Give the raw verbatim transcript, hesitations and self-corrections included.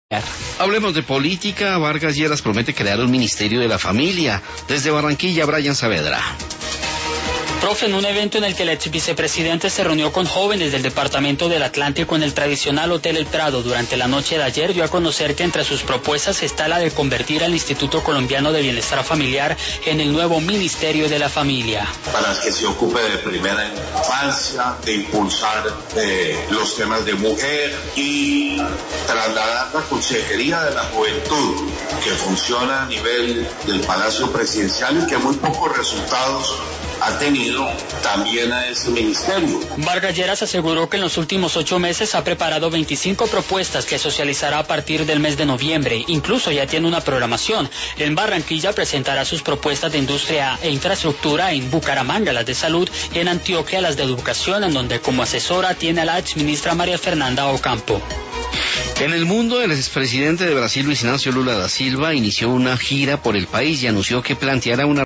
Hablemos de política. Vargas Lleras promete crear un ministerio de la familia. Desde Barranquilla, Brian Saavedra. Profe, en un evento en el que el ex vicepresidente se reunió con jóvenes del departamento del Atlántico en el tradicional Hotel El Prado durante la noche de ayer, dio a conocer que entre sus propuestas está la de convertir al Instituto Colombiano de Bienestar Familiar en el nuevo Ministerio de la Familia. Para que se ocupe de primera infancia, de impulsar eh, los temas de mujer y trasladar la Consejería de la Juventud, que funciona a nivel del Palacio Presidencial y que muy pocos resultados ha tenido, también a ese ministerio. Vargas Lleras aseguró que en los últimos ocho meses ha preparado veinticinco propuestas que socializará a partir del mes de noviembre. Incluso ya tiene una programación. En Barranquilla presentará sus propuestas de industria e infraestructura, en Bucaramanga las de salud y en Antioquia las de educación, en donde como asesora tiene a la exministra María Fernanda Ocampo. En el mundo, el expresidente de Brasil, Luis Ignacio Lula da Silva, inició una gira por el país y anunció que planteará una